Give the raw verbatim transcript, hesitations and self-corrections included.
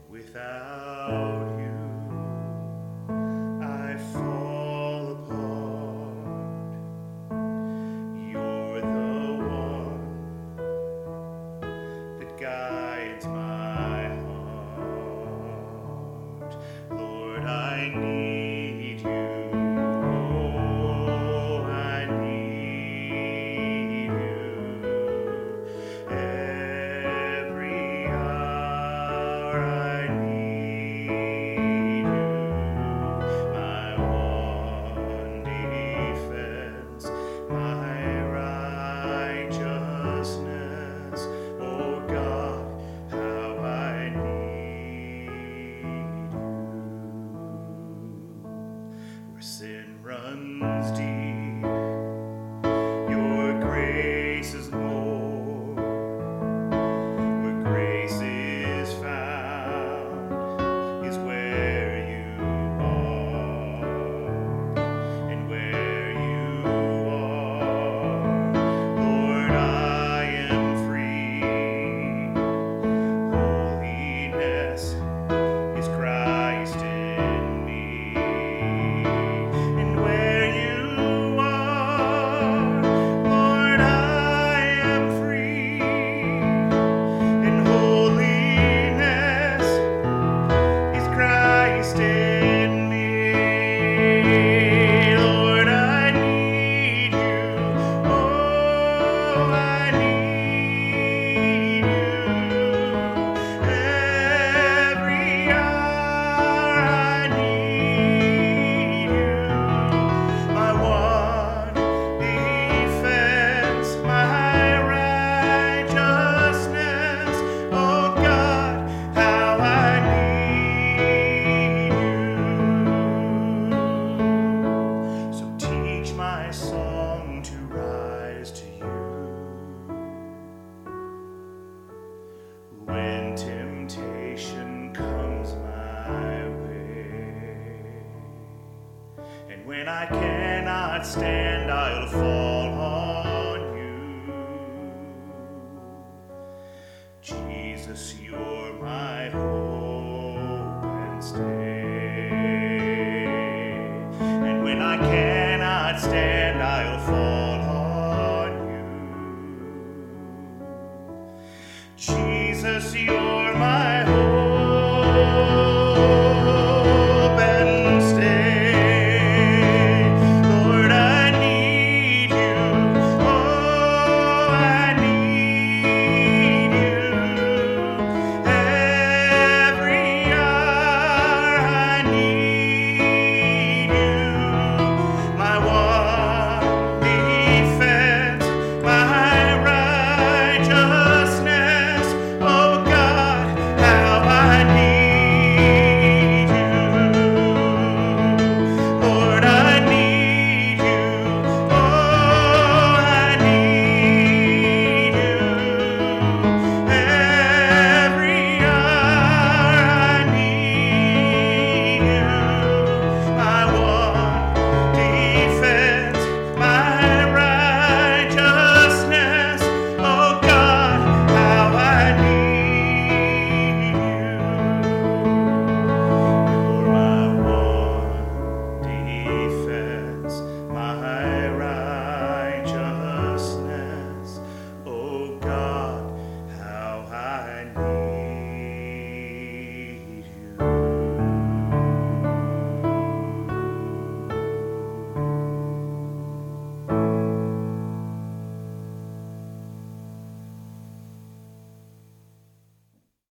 Without you, I fall apart. You're the one that guides my heart. Lord, I need you. Oh, I need you. Every hour I need you. My one defense, my righteousness. Oh God, how I need you. Where sin runs deep, your grace is more. Where grace is found is where you are, and where you are, Lord, I am free. Holiness is Christ in me, and where you are, Lord, I am free, and holiness is Christ in me. Lord, I need you. Oh, I need you. Every hour I need you. My one defense, my righteousness. Oh God, how I need you. So teach my song to rise to you when temptation comes my way. And when I cannot stand, I'll fall on you. Jesus, you're my hope and stay. And when I cannot stand, I'll fall on you. Jesus, you're my